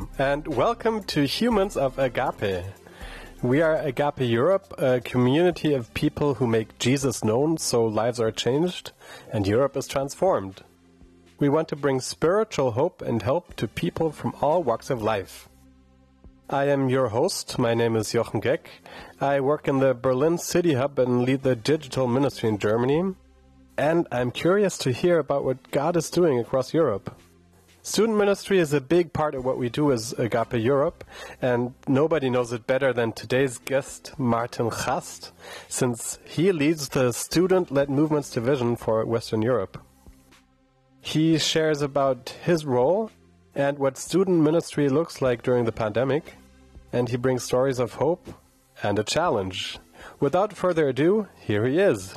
Hello, and welcome to Humans of Agape. We are Agape Europe, a community of people who make Jesus known so lives are changed and Europe is transformed. We want to bring spiritual hope and help to people from all walks of life. I am your host. My name is Jochen Geck. I work in the Berlin City Hub and lead the digital ministry in Germany. And I'm curious to hear about what God is doing across Europe. Student ministry is a big part of what we do as Agape Europe, and nobody knows it better than today's guest, Martin Gast, since he leads the Student-Led Movements Division for Western Europe. He shares about his role and what student ministry looks like during the pandemic, and he brings stories of hope and a challenge. Without further ado, here he is.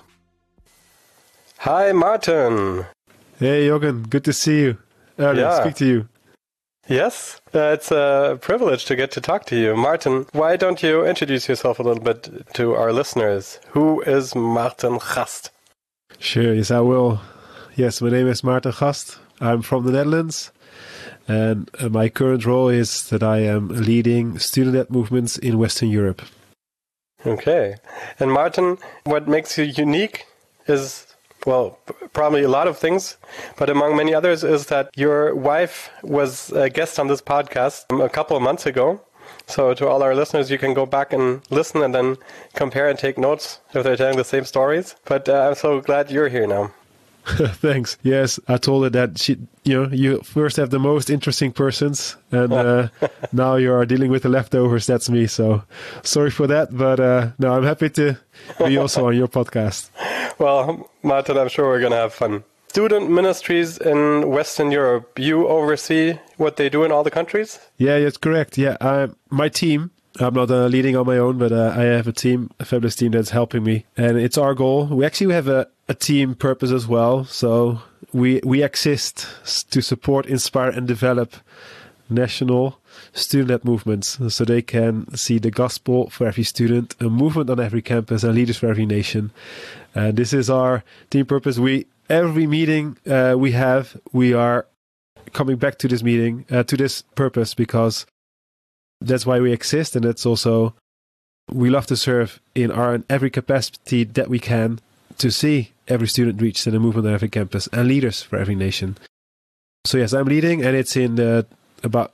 Hi, Martin. Hey, Jochen. Good to see you. Speak to you. Yes, it's a privilege to get to talk to you. Martin, why don't you introduce yourself a little bit to our listeners? Who is Martin Gast? Sure, yes, I will. Yes, my name is Martin Gast. I'm from the Netherlands, and my current role is that I am leading student-led movements in Western Europe. Okay. And Martin, what makes you unique is, well, probably a lot of things, but among many others is that your wife was a guest on this podcast a couple of months ago. So to all our listeners, you can go back and listen and then compare and take notes if they're telling the same stories. But I'm so glad you're here now. Thanks. Yes, I told her that you first have the most interesting persons, and now you are dealing with the leftovers. That's me. So sorry for that, but no, I'm happy to be also on your podcast. Well, Martin, I'm sure we're going to have fun. Student ministries in Western Europe, you oversee what they do in all the countries? Yeah, that's correct. Yeah, my team. I'm not leading on my own, but I have a fabulous team that's helping me. And it's our goal. We actually have a team purpose as well. So we exist to support, inspire, and develop national student-led movements so they can see the gospel for every student, a movement on every campus, and leaders for every nation. And this is our team purpose. Every meeting we are coming back to this meeting, to this purpose, because that's why we exist, and that's also, we love to serve in every capacity that we can to see every student reached in a movement on every campus and leaders for every nation. So yes, I'm leading, and it's in about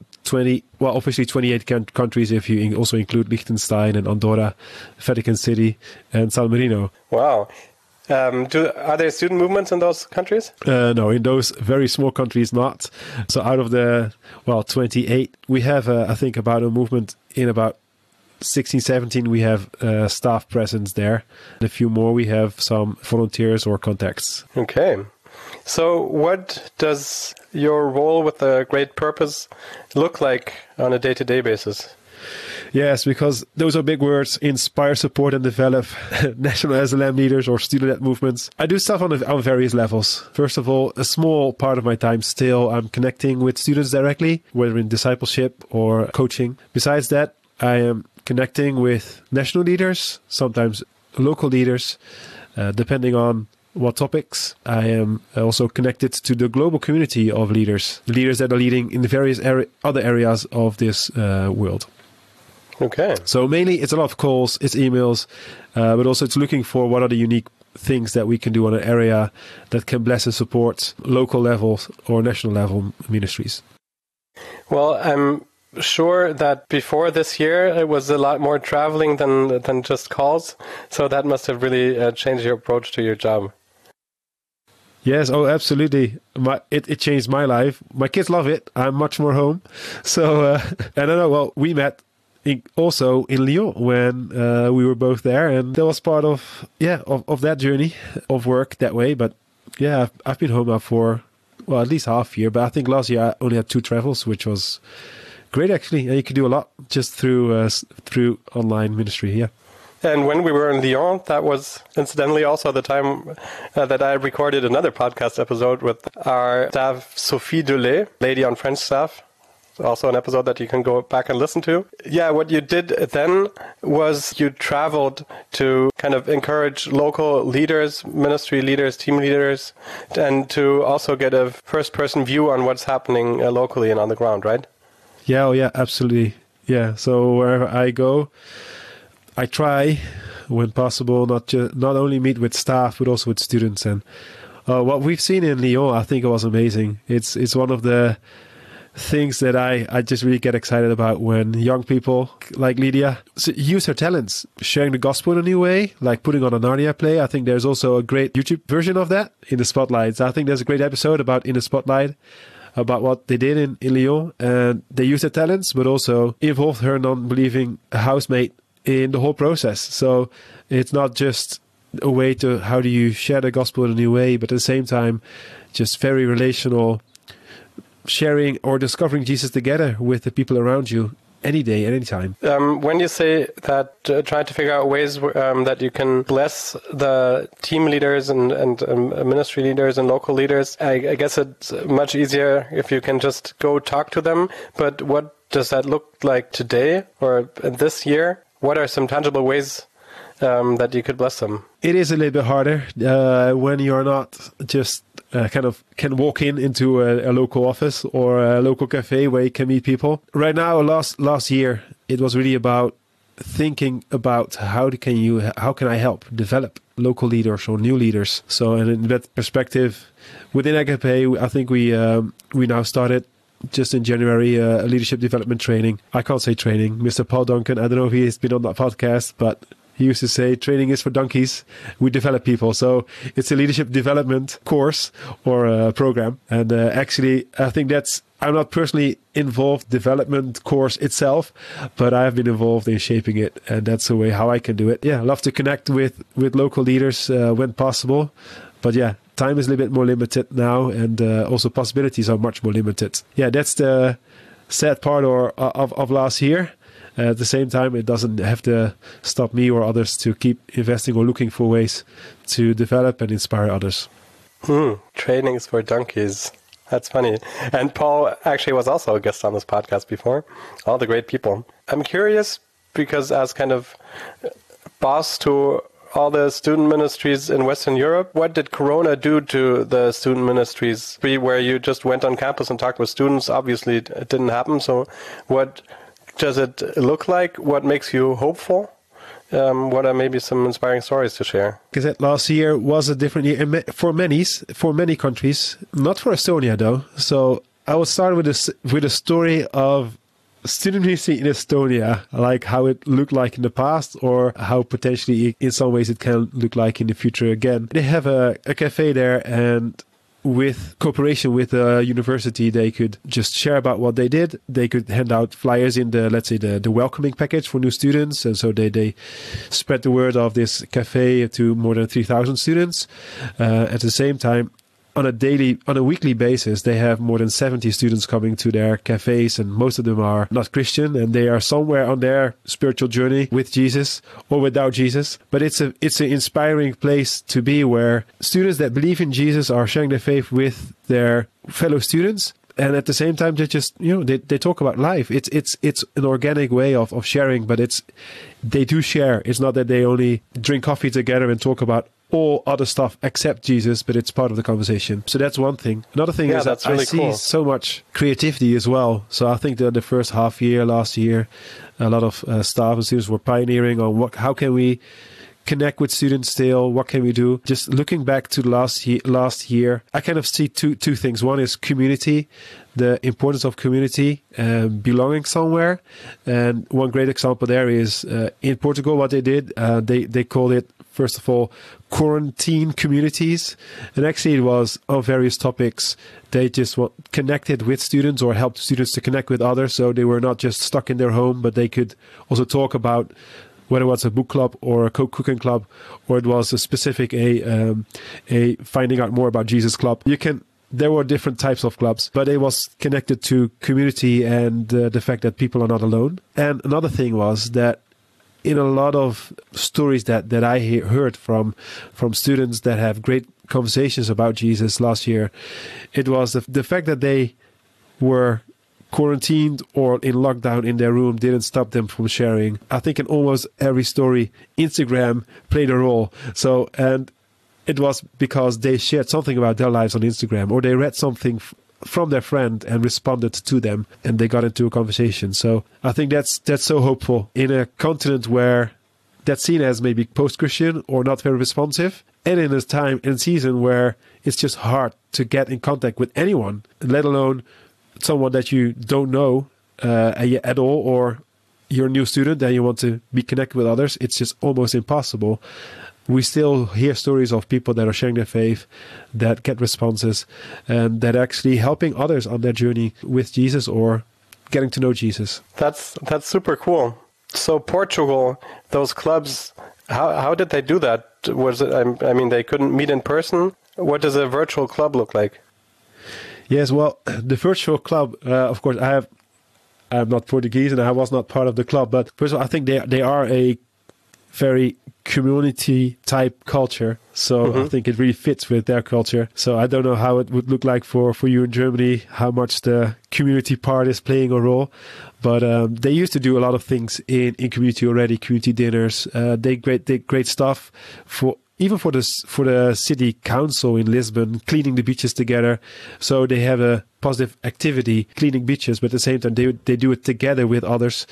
28 countries if you also include Liechtenstein and Andorra, Vatican City, and San Marino. Wow. Are there student movements in those countries? No, in those very small countries, not. So out of the, 28, we have, I think, about a movement in about 16, 17, we have staff presence there. And a few more, we have some volunteers or contacts. Okay. So what does your role with a great purpose look like on a day-to-day basis? Yes, because those are big words: inspire, support, and develop national SLM leaders or student-led movements. I do stuff on various levels. First of all, a small part of my time still, I'm connecting with students directly, whether in discipleship or coaching. Besides that, I am connecting with national leaders, sometimes local leaders, depending on what topics. I am also connected to the global community of leaders that are leading in the various other areas of this world. Okay. So mainly it's a lot of calls, it's emails, but also it's looking for what are the unique things that we can do on an area that can bless and support local levels or national level ministries. Well, I'm sure that before this year it was a lot more traveling than just calls. So that must have really changed your approach to your job. Yes, oh, absolutely. It changed my life. My kids love it. I'm much more home. So, and I know, well, we met also in Lyon when we were both there, and that was part of that journey of work that way. But yeah, I've been home now for at least half a year, but I think last year I only had 2 travels, which was great actually, and you can do a lot just through online ministry. Yeah. And when we were in Lyon, that was incidentally also the time that I recorded another podcast episode with our staff, Sophie Delay, lady on French staff. Also an episode that you can go back and listen to. Yeah, what you did then was you traveled to kind of encourage local leaders, ministry leaders, team leaders, and to also get a first-person view on what's happening locally and on the ground, right? Yeah, oh yeah, absolutely. Yeah, so wherever I go, I try, when possible, not only meet with staff but also with students. And what we've seen in Lyon, I think it was amazing. It's one of the things that I just really get excited about when young people like Lydia use their talents, sharing the gospel in a new way, like putting on a Narnia play. I think there's also a great YouTube version of that, In the Spotlight. I think there's a great episode about In the Spotlight, about what they did in Lyon, and they used their talents, but also involved her non-believing housemate in the whole process. So it's not just a way to how do you share the gospel in a new way, but at the same time, just very relational, sharing or discovering Jesus together with the people around you any day, at any time. When you say that, try to figure out ways that you can bless the team leaders and ministry leaders and local leaders, I guess it's much easier if you can just go talk to them. But what does that look like today or this year? What are some tangible ways that you could bless them? It is a little bit harder when you're not just can walk into a local office or a local cafe where you can meet people. Right now, last year, it was really about thinking about how can I help develop local leaders or new leaders. So, and in that perspective, within Agape, I think we now started just in January a leadership development training. I can't say training. Mr. Paul Duncan, I don't know if he has been on that podcast, but he used to say training is for donkeys. We develop people. So it's a leadership development course or a program. And actually, I think I'm not personally involved development course itself, but I have been involved in shaping it. And that's the way how I can do it. Yeah, I love to connect with local leaders when possible. But yeah, time is a little bit more limited now. And also possibilities are much more limited. Yeah, that's the sad part of last year. At the same time, it doesn't have to stop me or others to keep investing or looking for ways to develop and inspire others. Trainings for donkeys. That's funny. And Paul actually was also a guest on this podcast before. All the great people. I'm curious because as kind of boss to all the student ministries in Western Europe, what did Corona do to the student ministries where you just went on campus and talked with students? Obviously, it didn't happen. So what does it look like? What makes you hopeful? What are maybe some inspiring stories to share? Because last year was a different year for many countries, not for Estonia though. So I will start with a story of student ministry in Estonia, like how it looked like in the past or how potentially in some ways it can look like in the future again. They have a cafe there, and with cooperation with the university, they could just share about what they did. They could hand out flyers in the welcoming package for new students. And so they spread the word of this cafe to more than 3,000 students. At the same time, on a weekly basis, they have more than 70 students coming to their cafes, and most of them are not Christian, and they are somewhere on their spiritual journey with Jesus or without Jesus. But it's an inspiring place to be, where students that believe in Jesus are sharing their faith with their fellow students. And at the same time, they just, they talk about life. It's an organic way of sharing, but they do share. It's not that they only drink coffee together and talk about all other stuff except Jesus, but it's part of the conversation. So that's one thing. Another thing is that really I see so much creativity as well. So I think that the first half year, last year, a lot of staff and students were pioneering on how can we connect with students still, what can we do? Just looking back to last year, I kind of see two things. One is community, the importance of community, belonging somewhere. And one great example there is in Portugal, what they did, they called it, first of all, quarantine communities. And actually it was on various topics. They just connected with students or helped students to connect with others. So they were not just stuck in their home, but they could also talk about whether it was a book club or a cooking club, or it was a specific a finding out more about Jesus club. There were different types of clubs, but it was connected to community and the fact that people are not alone. And another thing was that in a lot of stories that I heard from students that have great conversations about Jesus last year, it was the fact that they were quarantined or in lockdown in their room didn't stop them from sharing. I think in almost every story, Instagram played a role. So, and it was because they shared something about their lives on Instagram, or they read something from their friend and responded to them, and they got into a conversation. So I think that's so hopeful in a continent where that's seen as maybe post-Christian or not very responsive, and in a time and season where it's just hard to get in contact with anyone, let alone someone that you don't know at all, or you're a new student and you want to be connected with others. It's just almost impossible. We still hear stories of people that are sharing their faith, that get responses, and that actually helping others on their journey with Jesus or getting to know Jesus. That's super cool. So Portugal, those clubs, how did they do that? Was it? I mean, they couldn't meet in person. What does a virtual club look like? Yes, well, the virtual club, of course, I'm not Portuguese and I was not part of the club, but first of all, I think they are a very community type culture, so I think it really fits with their culture. So I don't know how it would look like for you in Germany, how much the community part is playing a role, but they used to do a lot of things in community already, community dinners. They did great stuff for the city council in Lisbon, cleaning the beaches together. So they have a positive activity cleaning beaches, but at the same time they do it together with others,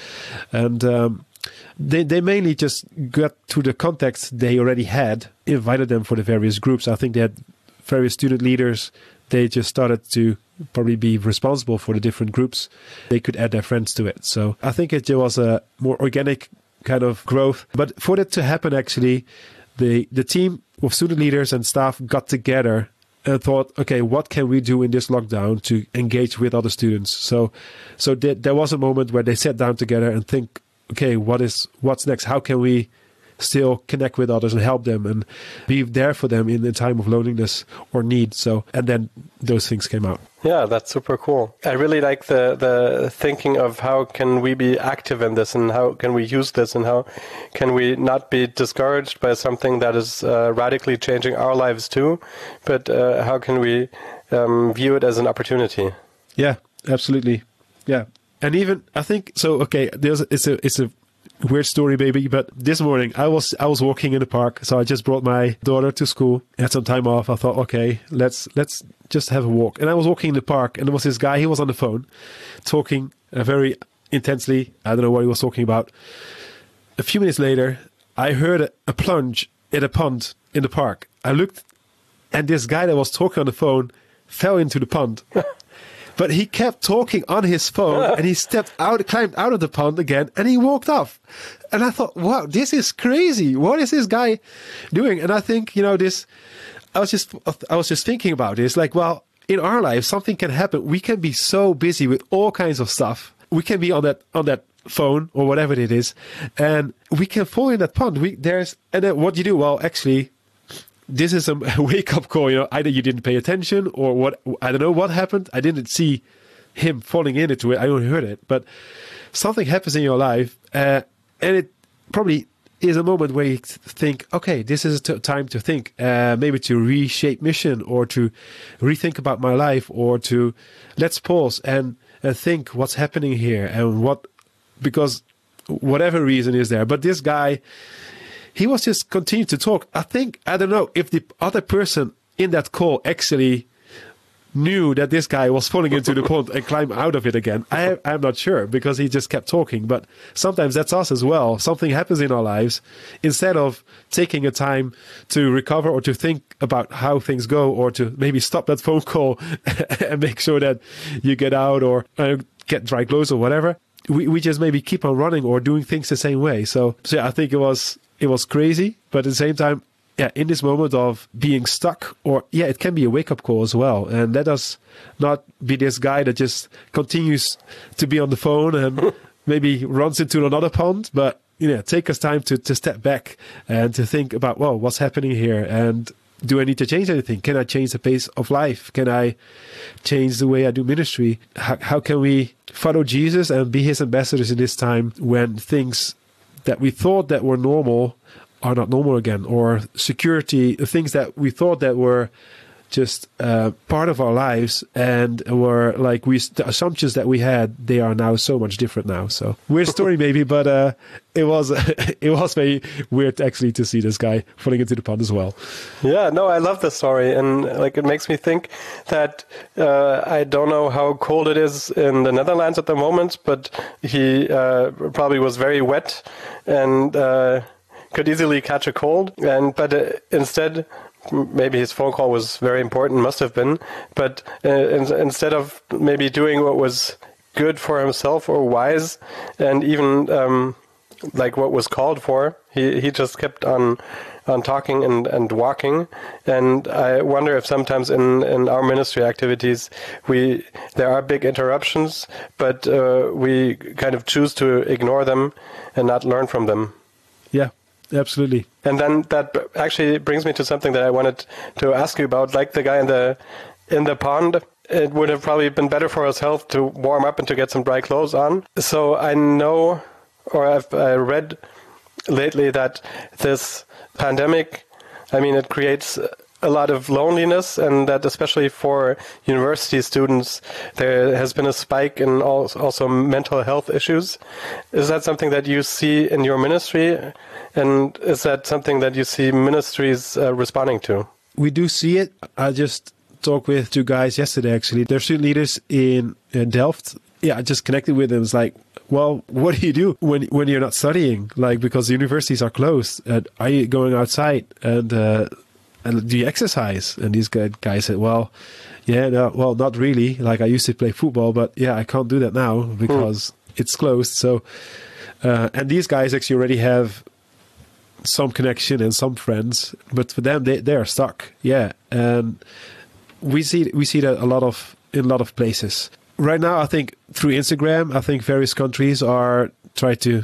and They mainly just got to the contacts they already had, invited them for the various groups. I think they had various student leaders. They just started to probably be responsible for the different groups. They could add their friends to it. So I think it was a more organic kind of growth. But for that to happen, actually, the team of student leaders and staff got together and thought, okay, what can we do in this lockdown to engage with other students? So there was a moment where they sat down together and think, okay, what's next? How can we still connect with others and help them and be there for them in a time of loneliness or need? So, and then those things came out. Yeah, that's super cool. I really like the thinking of how can we be active in this and how can we use this and how can we not be discouraged by something that is radically changing our lives too, but how can we view it as an opportunity? Yeah, absolutely. Yeah. And even I think so. Okay, it's a weird story, maybe, but this morning I was walking in the park. So I just brought my daughter to school. I had some time off. I thought, okay, let's just have a walk. And I was walking in the park, and there was this guy. He was on the phone, talking very intensely. I don't know what he was talking about. A few minutes later, I heard a plunge in a pond in the park. I looked, and this guy that was talking on the phone fell into the pond. But he kept talking on his phone, and he climbed out of the pond again, and he walked off. And I thought, wow, this is crazy. What is this guy doing? And I think, I was just thinking about this. Like, well, in our lives, something can happen. We can be so busy with all kinds of stuff. We can be on that phone or whatever it is, and we can fall in that pond. And then what do you do? Well, actually, this is a wake-up call. Either you didn't pay attention or what. I don't know what happened. I didn't see him falling into it. I only heard it. But something happens in your life, and it probably is a moment where you think, okay, this is a time to think, maybe to reshape mission or to rethink about my life or to let's pause and think what's happening here and because whatever reason is there. But this guy, he was just continuing to talk. I don't know if the other person in that call actually knew that this guy was falling into the pond and climbed out of it again. I'm not sure, because he just kept talking. But sometimes that's us as well. Something happens in our lives. Instead of taking a time to recover or to think about how things go or to maybe stop that phone call and make sure that you get out or get dry clothes or whatever, we just maybe keep on running or doing things the same way. So yeah, I think it was crazy, but at the same time, yeah, in this moment of being stuck, it can be a wake-up call as well. And let us not be this guy that just continues to be on the phone and maybe runs into another pond, but take us time to step back and to think about, well, what's happening here? And do I need to change anything? Can I change the pace of life? Can I change the way I do ministry? How can we follow Jesus and be his ambassadors in this time when things that we thought that were normal are not normal again, or security, things that we thought that were just part of our lives, and were like the assumptions that we had, they are now so much different now. So weird story maybe, but it was very weird actually to see this guy falling into the pond as well. Yeah, no, I love the story, and like it makes me think that I don't know how cold it is in the Netherlands at the moment, but he probably was very wet and could easily catch a cold, but instead. Maybe his phone call was very important, must have been, but instead of maybe doing what was good for himself or wise, and even like what was called for, he just kept on talking and walking. And I wonder if sometimes in our ministry activities there are big interruptions, but we kind of choose to ignore them and not learn from them. Yeah. Absolutely. And then that actually brings me to something that I wanted to ask you about, like the guy in the pond. It would have probably been better for his health to warm up and to get some dry clothes on. So I know, or I've read lately that this pandemic, I mean, it creates a lot of loneliness, and that especially for university students, there has been a spike in also mental health issues. Is that something that you see in your ministry? And is that something that you see ministries responding to? We do see it. I just talked with two guys yesterday, actually. They're student leaders in Delft. Yeah, I just connected with them. It's like, well, what do you do when you're not studying? Like, because the universities are closed. Are you going outside? And do you exercise? And these guys said, well, yeah, no, well, not really. Like, I used to play football, but yeah, I can't do that now because it's closed. So, and these guys actually already have some connection and some friends, but for them, they are stuck. Yeah, and we see that in a lot of places right now. I think through Instagram, I think various countries are try to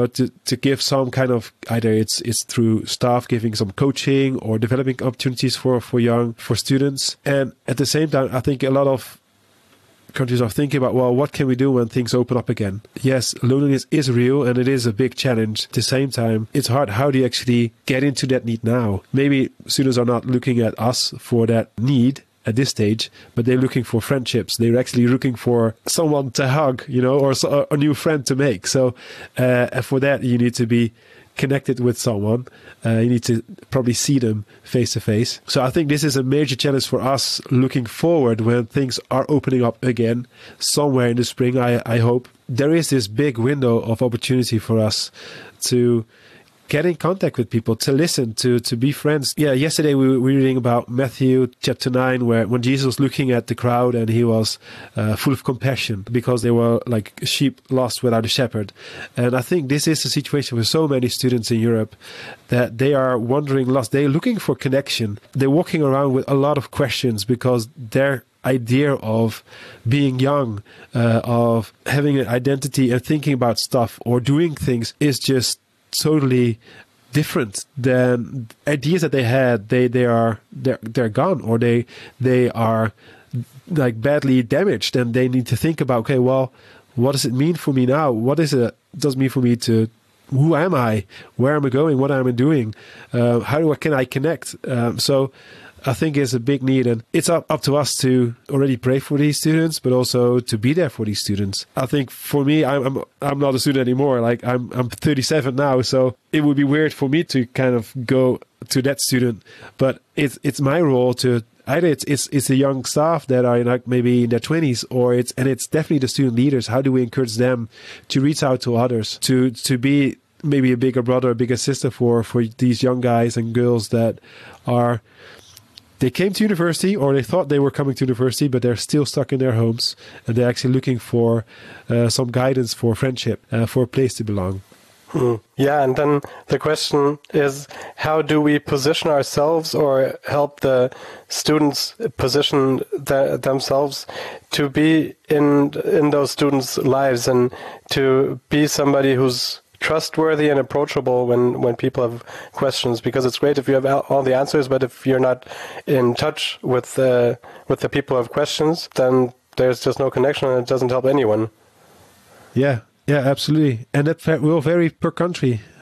give some kind of, either it's through staff giving some coaching or developing opportunities for students. And at the same time, I think a lot of countries are thinking about, well, what can we do when things open up again? Yes, loneliness is real and it is a big challenge. At the same time, it's hard. How do you actually get into that need now? Maybe students are not looking at us for that need at this stage, but they're looking for friendships. They're actually looking for someone to hug, or a new friend to make. So for that, you need to be connected with someone. You need to probably see them face to face. So I think this is a major challenge for us looking forward when things are opening up again somewhere in the spring. I hope there is this big window of opportunity for us to get in contact with people, to listen, to be friends. Yeah, yesterday we were reading about Matthew chapter 9, when Jesus was looking at the crowd and he was full of compassion because they were like sheep lost without a shepherd. And I think this is the situation with so many students in Europe, that they are wandering lost. They're looking for connection. They're walking around with a lot of questions because their idea of being young, of having an identity and thinking about stuff or doing things is just totally different than ideas that they had. They're gone, or they are like badly damaged, and they need to think about, okay, well, what does it mean for me now? What does it mean for me to? Who am I? Where am I going? What am I doing? Can I connect? So I think it's a big need, and it's up to us to already pray for these students, but also to be there for these students. I think for me, I'm not a student anymore. Like I'm 37 now, so it would be weird for me to kind of go to that student. But it's my role to either it's the young staff that are like maybe in their 20s, or it's definitely the student leaders. How do we encourage them to reach out to others, to be maybe a bigger brother, a bigger sister for these young guys and girls that are. They came to university, or they thought they were coming to university, but they're still stuck in their homes, and they're actually looking for some guidance, for friendship, for a place to belong. Yeah, and then the question is, how do we position ourselves or help the students position themselves to be in those students' lives and to be somebody who's trustworthy and approachable when people have questions? Because it's great if you have all the answers, but if you're not in touch with the people who have questions, then there's just no connection and it doesn't help anyone. Yeah, absolutely. And that will vary per country.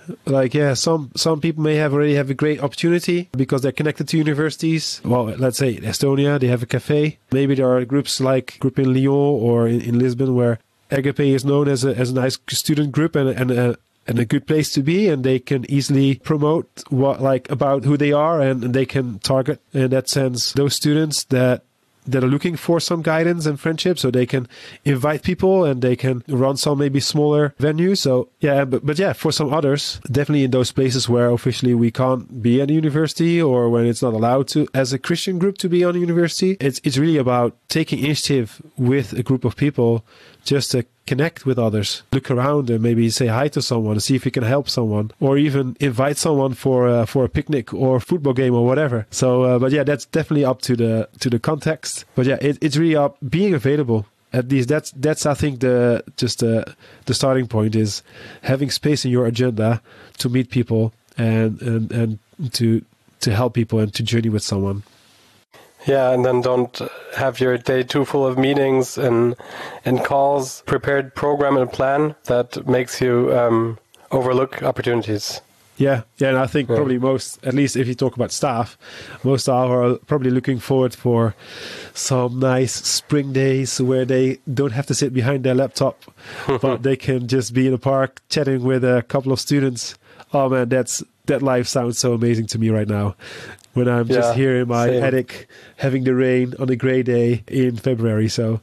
Like, yeah, some people may already have a great opportunity because they're connected to universities. Well, let's say in Estonia, they have a cafe. Maybe there are groups like group in Lyon or in Lisbon where Agape is known as a nice student group and a good place to be, and they can easily promote about who they are, and they can target in that sense those students that are looking for some guidance and friendship, so they can invite people and they can run some maybe smaller venues. So yeah, but yeah, for some others, definitely in those places where officially we can't be at a university or when it's not allowed to as a Christian group to be on a university, it's really about taking initiative with a group of people just to connect with others, look around and maybe say hi to someone, see if you can help someone, or even invite someone for a picnic or football game or whatever. So, but yeah, that's definitely up to the context. But yeah, it's really up being available. At least that's I think the starting point is having space in your agenda to meet people and to help people and to journey with someone. Yeah, and then don't have your day too full of meetings and calls, prepared program and plan that makes you overlook opportunities. Yeah, and I think probably at least if you talk about staff, most staff are probably looking forward for some nice spring days where they don't have to sit behind their laptop, but they can just be in a park chatting with a couple of students. Oh man, that life sounds so amazing to me right now. When I'm just here in my attic having the rain on a grey day in February. So,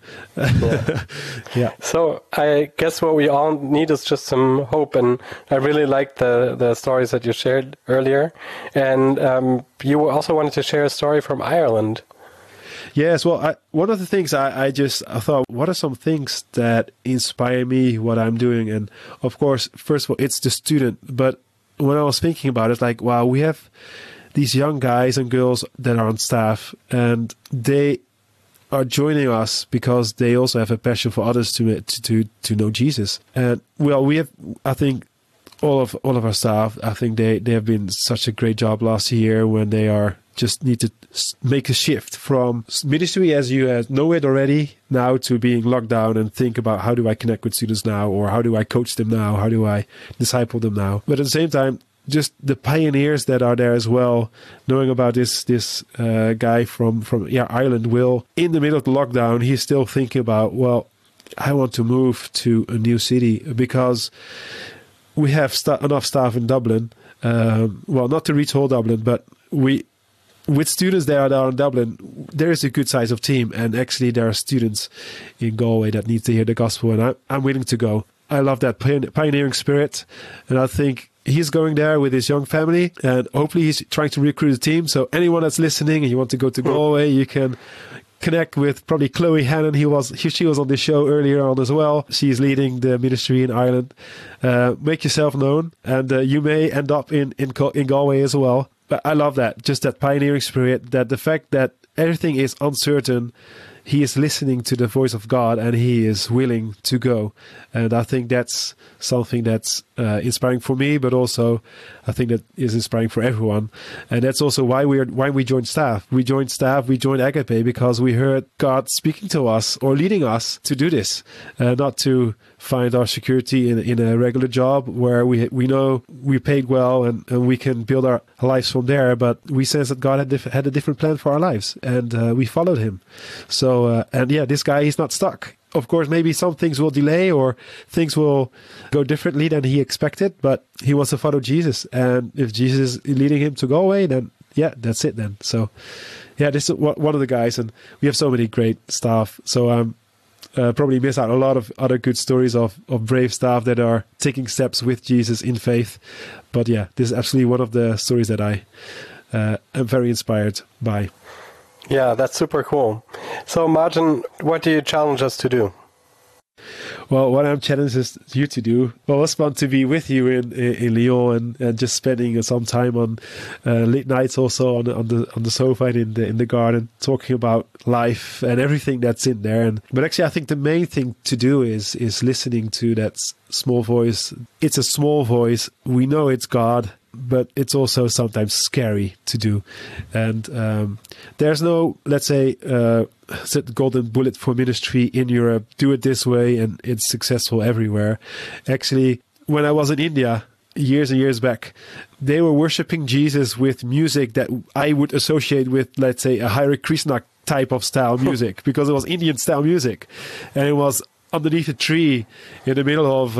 yeah. So I guess what we all need is just some hope. And I really liked the stories that you shared earlier. And you also wanted to share a story from Ireland. Yes, well, one of the things I thought, what are some things that inspire me, what I'm doing? And of course, first of all, it's the student. But when I was thinking about it, like, wow, we have these young guys and girls that are on staff, and they are joining us because they also have a passion for others to know Jesus. And well, we have, I think, all of our staff, I think they have been such a great job last year when they are just need to make a shift from ministry as you know it already now to being locked down and think about how do I connect with students now, or how do I coach them now, how do I disciple them now. But at the same time, just the pioneers that are there as well, knowing about this guy from Ireland, Will, in the middle of the lockdown, he's still thinking about, well, I want to move to a new city because we have enough staff in Dublin. Well, not to reach whole Dublin, but with students that are in Dublin, there is a good size of team, and actually there are students in Galway that need to hear the gospel, and I'm willing to go. I love that pioneering spirit, and I think he's going there with his young family, and hopefully he's trying to recruit a team. So anyone that's listening and you want to go to Galway, you can connect with probably Chloe Hannon. She was on the show earlier on as well. She's leading the ministry in Ireland. Make yourself known, and you may end up in Galway as well. But I love that, just that pioneering spirit, that the fact that everything is uncertain, he is listening to the voice of God and he is willing to go. And I think that's something that's inspiring for me, but also I think that is inspiring for everyone. And that's also why we joined staff. We joined Agape because we heard God speaking to us or leading us to do this, not to find our security in a regular job where we know we paid well and we can build our lives from there. But we sense that God had a different plan for our lives, and we followed him. So, and yeah, this guy, he's not stuck. Of course, maybe some things will delay or things will go differently than he expected, but he wants to follow Jesus. And if Jesus is leading him to Galway, then yeah, that's it then. So yeah, this is one of the guys, and we have so many great staff. So probably miss out a lot of other good stories of brave staff that are taking steps with Jesus in faith. But yeah, this is absolutely one of the stories that I am very inspired by. Yeah, that's super cool. So, Martin, what do you challenge us to do? Well, what I'm challenging you to do, well, it's fun to be with you in Lyon and just spending some time on late nights also on the sofa and in the garden, talking about life and everything that's in there. But actually, I think the main thing to do is listening to that small voice. It's a small voice. We know it's God, but it's also sometimes scary to do. And there's no, let's say, golden bullet for ministry in Europe. Do it this way and it's successful everywhere. Actually, when I was in India, years and years back, they were worshiping Jesus with music that I would associate with, let's say, a Hare Krishna type of style music, because it was Indian style music, and it was underneath a tree in the middle of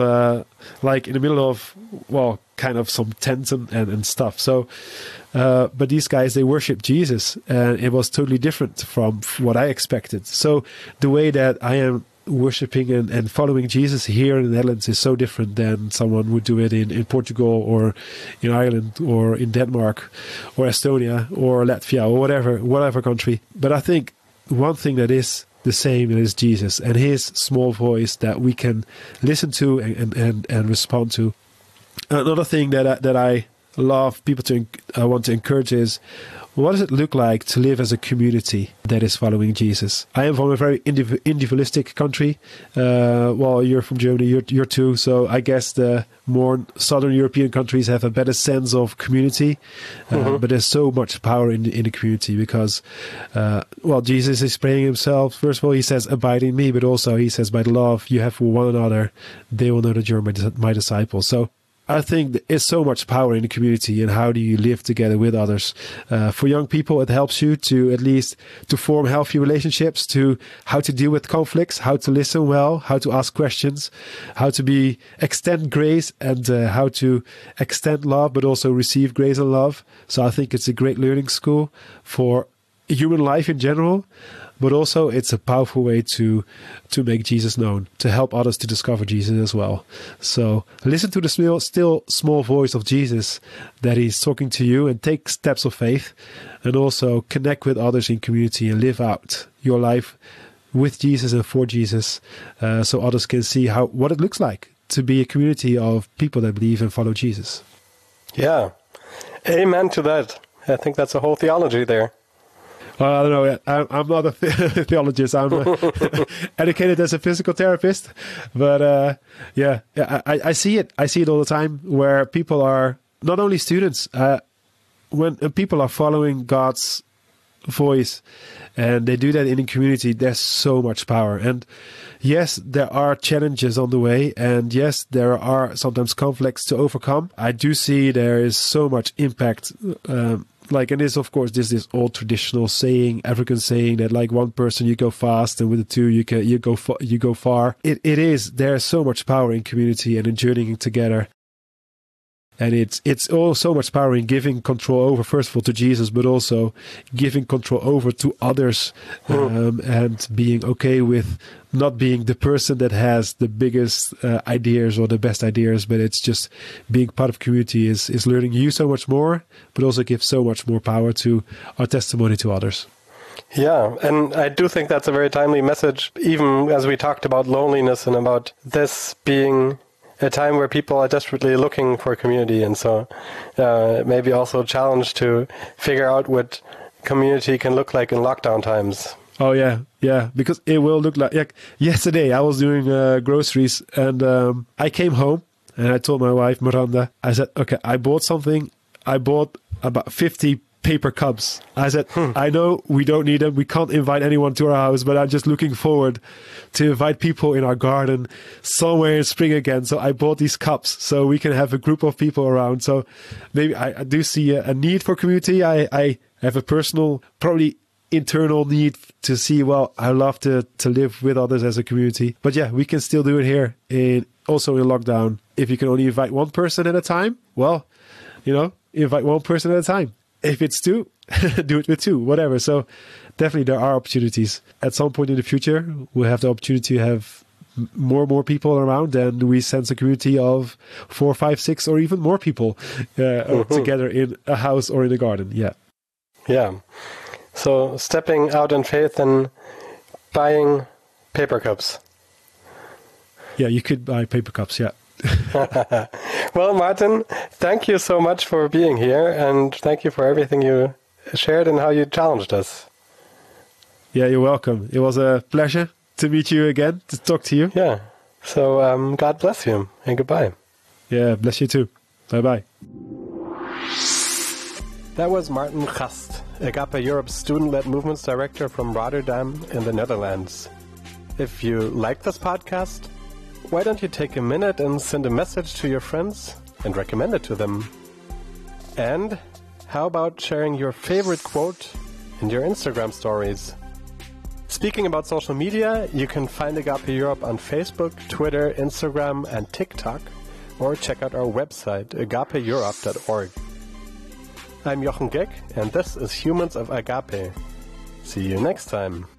kind of some tents and stuff. So but these guys, they worship Jesus, and it was totally different from what I expected. So the way that I am worshipping and following Jesus here in the Netherlands is so different than someone would do it in Portugal or in Ireland or in Denmark or Estonia or Latvia or whatever country. But I think one thing that is the same is Jesus and his small voice that we can listen to and respond to. Another thing that I love I want to encourage is, what does it look like to live as a community that is following Jesus? I am from a very individualistic country. Well, you're from Germany, you're too. So I guess the more Southern European countries have a better sense of community. But there's so much power in the community because, Jesus is praying himself. First of all, he says, abide in me. But also he says, by the love you have for one another, they will know that you're my disciples. So I think there is so much power in the community, and how do you live together with others? For young people, it helps you to at least to form healthy relationships, to how to deal with conflicts, how to listen well, how to ask questions, how to extend grace, and how to extend love, but also receive grace and love. So I think it's a great learning school for human life in general. But also it's a powerful way to make Jesus known, to help others to discover Jesus as well. So listen to the still small voice of Jesus that he's talking to you, and take steps of faith, and also connect with others in community and live out your life with Jesus and for Jesus, so others can see what it looks like to be a community of people that believe and follow Jesus. Yeah. Amen to that. I think that's a whole theology there. I don't know. I'm not a theologist. I'm educated as a physical therapist, but I see it. I see it all the time where people are not only students. When people are following God's voice, and they do that in a community, there's so much power. And yes, there are challenges on the way, and yes, there are sometimes conflicts to overcome. I do see there is so much impact. And this, of course, this old traditional saying, African saying that like one person you go fast, and with the two you go far. It is. There's so much power in community and in journeying together, and it's all so much power in giving control over, first of all, to Jesus, but also giving control over to others, and being okay with not being the person that has the biggest ideas or the best ideas, but it's just being part of community is learning you so much more, but also gives so much more power to our testimony to others. Yeah, and I do think that's a very timely message, even as we talked about loneliness and about this being a time where people are desperately looking for community, and so maybe also a challenge to figure out what community can look like in lockdown times. Oh, yeah, because it will look like yesterday I was doing groceries, and I came home and I told my wife, Miranda, I said, okay, I bought something. I bought about 50 paper cups. I said, I know we don't need them. We can't invite anyone to our house, but I'm just looking forward to invite people in our garden somewhere in spring again. So I bought these cups so we can have a group of people around. So maybe I do see a need for community. I have a personal, probably internal need to see, I love to live with others as a community. But yeah, we can still do it here also in lockdown. If you can only invite one person at a time, invite one person at a time. If it's two, do it with two, whatever. So definitely there are opportunities. At some point in the future, we'll have the opportunity to have more people around, and we sense a community of 4, 5, 6, or even more people together in a house or in a garden. Yeah. Yeah. So stepping out in faith and buying paper cups. Yeah, you could buy paper cups, yeah. Well, Martin, thank you so much for being here, and thank you for everything you shared and how you challenged us. Yeah, you're welcome. It was a pleasure to meet you again, to talk to you. Yeah. So God bless you, and goodbye. Yeah, bless you too. Bye-bye. That was Martin Gast, Agape Europe's student-led movements director from Rotterdam in the Netherlands. If you like this podcast, why don't you take a minute and send a message to your friends and recommend it to them. And how about sharing your favorite quote in your Instagram stories? Speaking about social media, you can find Agape Europe on Facebook, Twitter, Instagram, and TikTok, or check out our website, agapeeurope.org. I'm Jochen Geck, and this is Humans of Agape. See you next time.